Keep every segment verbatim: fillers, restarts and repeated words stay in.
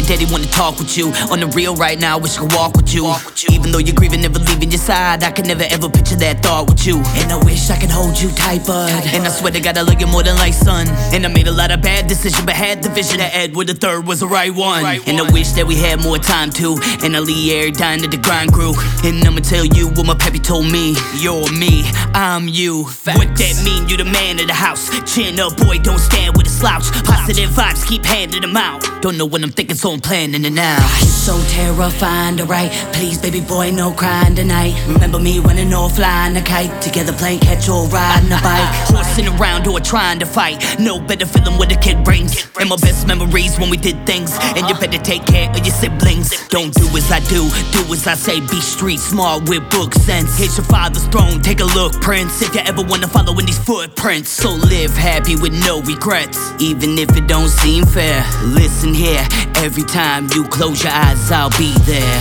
and daddy wanna talk with you. On the real right now, wish I could walk with you. Even though you're grieving, never leaving your side, I can never ever picture that thought with you. And I wish I could hold you tight, bud. And I swear to God I love you more than life, son. And I made a lot of bad decisions, but had the vision that Edward the third was the right one. And I wish that we had more time too. And I leave every time that the grind grew. And I'ma tell you what my pappy told me. You're me, I'm you. Facts. What that mean? You the man of the house. Chin up, boy, don't stand with a slouch. Positive vibes, keep handing them out. Don't know what I'm thinking, so I'm planning it now. It's so terrifying to write. Please, baby boy, no crying tonight. Remember me running or flying a kite. Together playing catch or riding a bike. Horsing around or trying to fight. No better feeling what a kid brings. And my best memories when we did things. And you better take care of your siblings. Don't do as I do, do as I say. Be street smart with book sense. Hit your father's throne, take a look, Prince. If you ever wanna follow in these footprints. So live happy with no regrets. Even if it don't seem fair. Listen here, every time you close your eyes, I'll be there.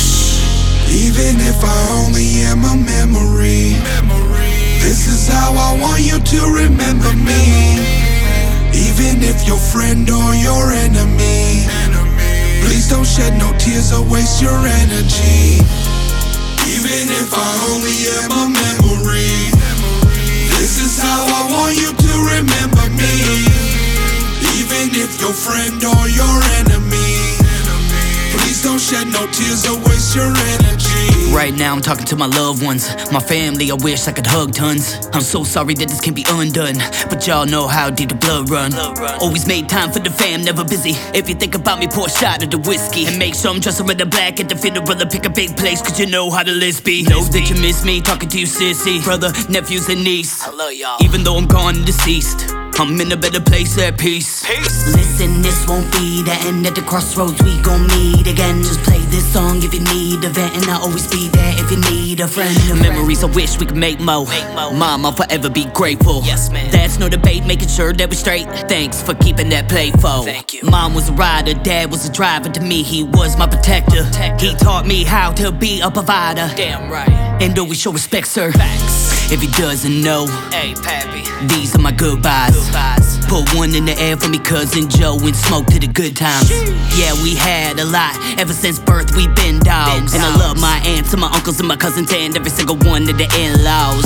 Even if I only am a memory, this is how I want you to remember me. Even if you're friend or your enemy, please don't shed no tears or waste your energy. Even if I only am a memory, this is how I want you to remember me. Even if you're friend or your enemy, please don't shed no tears or waste your energy. Right now I'm talking to my loved ones, my family, I wish I could hug tons. I'm so sorry that this can't be undone, but y'all know how deep the blood run. Always made time for the fam, never busy. If you think about me, pour a shot of the whiskey. And make sure I'm dressed in the black at the funeral, pick a big place, cause you know how the list be. Know that you miss me, talking to you sissy. Brother, nephews and niece, I love y'all. Even though I'm gone and deceased, I'm in a better place at peace. Peace. Listen, this won't be the end. At the crossroads we gon' meet again. Just play this song if you need a vent, and I'll always be there if you need a friend. A Memories I wish we could make more. Mom, I'll forever be grateful. Yes, man. That's no debate, making sure that we're straight. Thanks for keeping that playful. Thank you. Mom was a rider, dad was a driver. To me, he was my protector. protector. He taught me how to be a provider. Damn right. And always show respect, sir. Facts. If he doesn't know, hey, pappy, these are my goodbyes. goodbyes. Put one in the air for me, cousin Joe, and smoke to the good times. Sheesh. Yeah, we had a lot. Ever since birth, we've been dogs. Been and dogs. I love my aunts and my uncles and my cousins and every single one of the in-laws.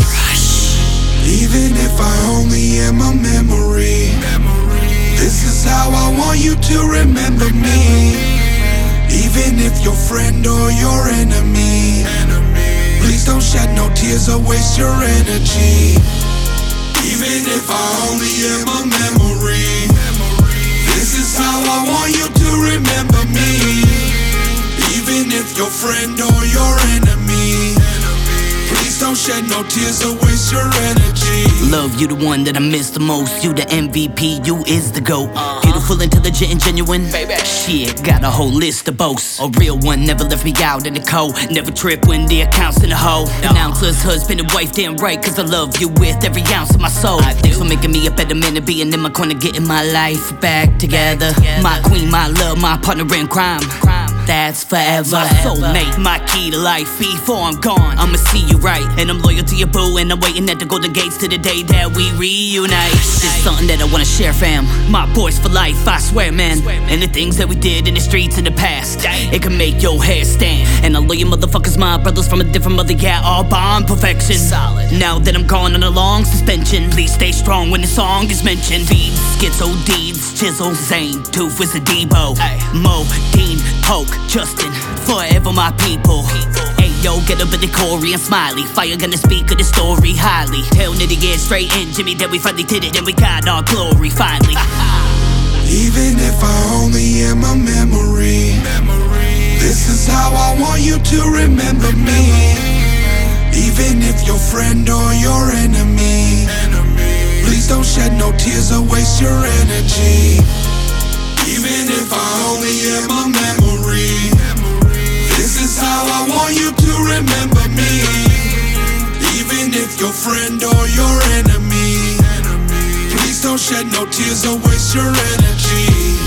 Even if I only am a memory, this is how I want you to remember me. Even if you're friend or your enemy, please don't shed no tears or waste your energy. Even if I only am a memory, this is how I want you to remember me. Even if you're friend or your enemy, please don't shed no tears or waste your energy. Love, you the one that I miss the most. You the M V P, you is the GOAT. uh-huh. Beautiful, intelligent, and genuine. Baby. Shit, got a whole list of boasts. A real one, never left me out in the cold. Never trip when the account's in the hole. no. Announcer's husband and wife, damn right, cause I love you with every ounce of my soul. I Thanks do. for making me a better man and being in my corner, getting my life back together. back together My queen, my love, my partner in crime, crime. That's forever. My soulmate, my key to life. Before I'm gone, I'ma see you right. And I'm loyal to your boo, and I'm waiting at the golden gates to the day that we reunite. This is something that I wanna share, fam. My boys for life, I swear, man. And the things that we did in the streets in the past, it can make your hair stand. And I love you motherfuckers, my brothers from a different mother, yeah, all born perfection. Solid. Now that I'm gone on a long suspension, please stay strong when the song is mentioned. Beats, schizo, deeds, chisel, Zane, Tooth is a Debo, Mo, Dean, Poke, Justin, forever my people. Hey yo, get up in the Corey and Smiley. Fire gonna speak of the story highly. Tell Nitty get straight in, Jimmy, that we finally did it and we got our glory finally. Even if I only am a memory, this is how I want you to remember me. Even if you're friend or your enemy, please don't shed no tears or waste your energy. Even if I only am a memory, this is how I want you to remember me. Even if you're friend or your enemy, please don't shed no tears or waste your energy.